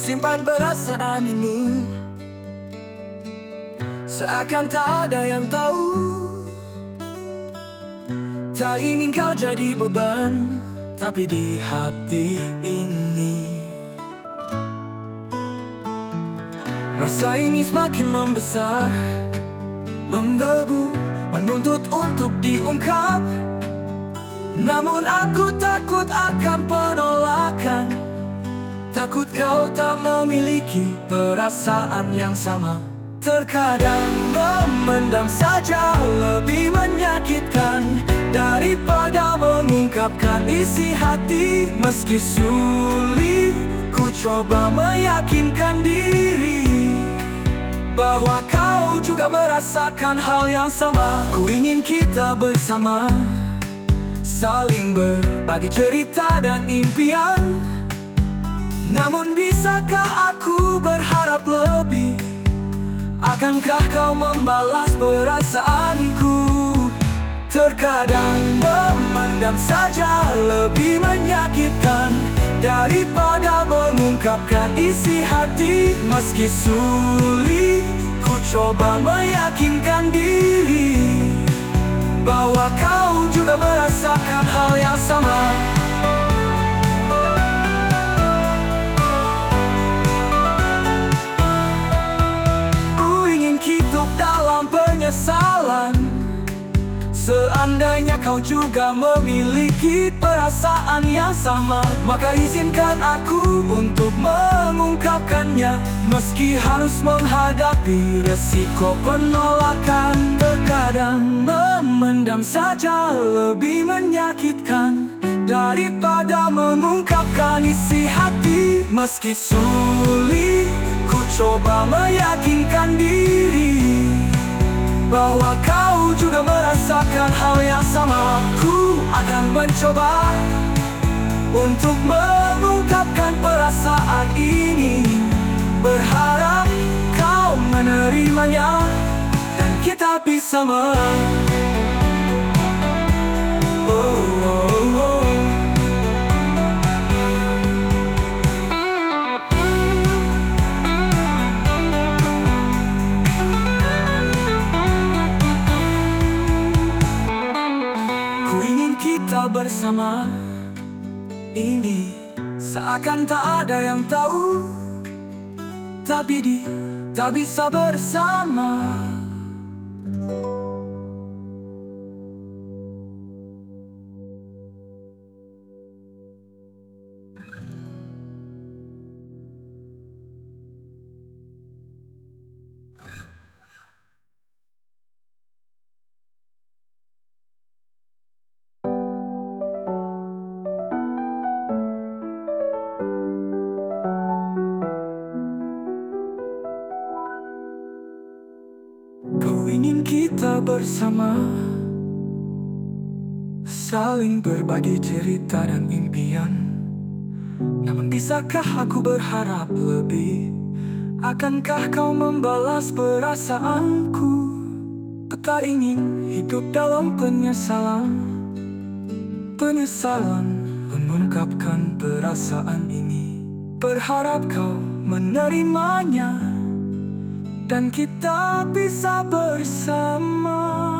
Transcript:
simpan perasaan ini, seakan tak ada yang tahu. Tak ingin kau jadi beban, tapi di hati ini rasa ini semakin membesar, menggebu, menuntut untuk diungkap. Namun aku takut akan penolakan, takut kau tak memiliki perasaan yang sama. Terkadang memendam saja lebih menyakitkan daripada mengungkapkan isi hati. Meski sulit, ku coba meyakinkan diri bahwa kau juga merasakan hal yang sama. Ku ingin kita bersama, saling berbagi cerita dan impian. Namun bisakah aku berharap lebih? Akankah kau membalas perasaanku? Terkadang memendam saja lebih menyakitkan daripada mengungkapkan isi hati. Meski sulit, ku coba meyakinkan diri bahwa kau juga merasakan hal yang sama. Ku ingin hidup dalam penyesalan, seandainya kau juga memiliki perasaan yang sama. Maka izinkan aku untuk mengungkapkannya, meski harus menghadapi resiko penolakan. Terkadang memendam saja lebih menyakitkan daripada mengungkapkan isi hati. Meski sulit, ku coba meyakinkan diri bahwa kau juga merasakan hal yang sama. Ku akan mencoba untuk mengungkapkan perasaan ini, berharap kau menerimanya dan kita bisa kita bersama ini, seakan tak ada yang tahu, tapi tak bisa bersama. Ku ingin kita bersama, saling berbagi cerita dan impian. Namun bisakah aku berharap lebih? Akankah kau membalas perasaanku? Tak ingin hidup dalam penyesalan, mengungkapkan perasaan ini. Berharap kau menerimanya dan kita bisa bersama.